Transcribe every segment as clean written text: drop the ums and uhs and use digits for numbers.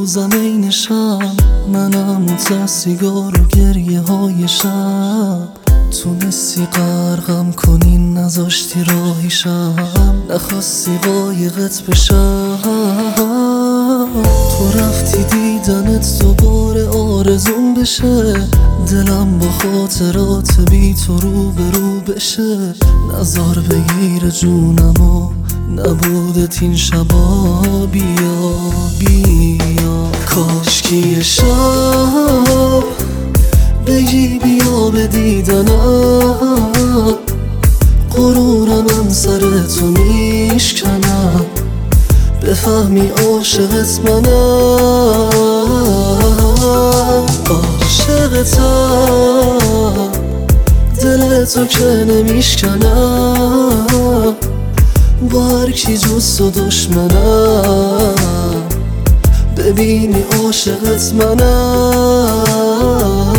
روزم این شب، منم تا سیگار و گریه های شب. تونستی غرقم کنی نذاشتی راهیشم، نخواستی قایقت بشم. تو رفتی دیدنت دوباره آرزون بشه، دلم با خاطرات بی تو روبرو بشه. نزار بگیر جونمو نبودت این شبا، بیا بیا. کاشکی شب بگی بیا به دیدنم، غرورم سر تو میشکنم، بفهمی عاشقت منم. عاشقتم دل تو که نمیشکنم، با هر کی جز تو دشمنم، ببینی عاشقت منم.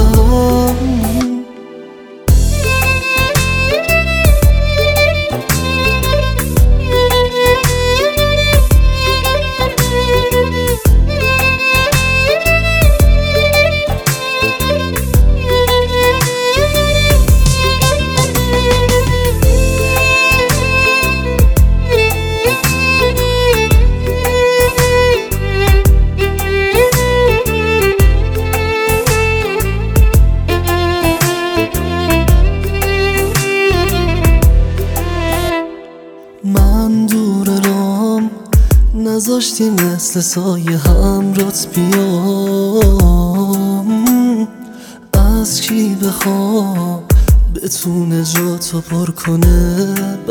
من دور رام نذاشتی مثل سایه همرات بیام، از کی بخوام بتونه جاتو پر کنه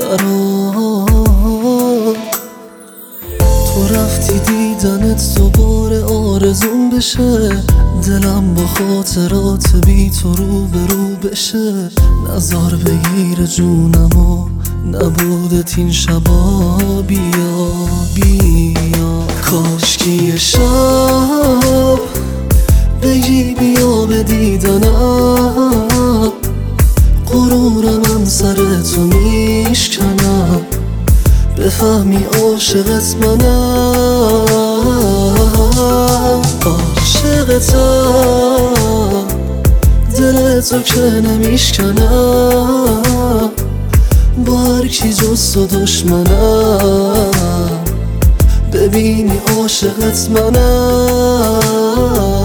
برام. تو رفتی دیدنت دوباره آرزون بشه، دلم با خاطرات بی تو روبرو بشه. نزار بگیر جونمو نبودت این شبا، بیا بیا. کاشکی شب بگی بیا به دیدنم، غرورم سر تو میشکنم، بفهمی عاشقت منم. عاشقتم دل تو که نمیشکنم، با هر کی جز تو دشمنم، ببینی عاشقت منم.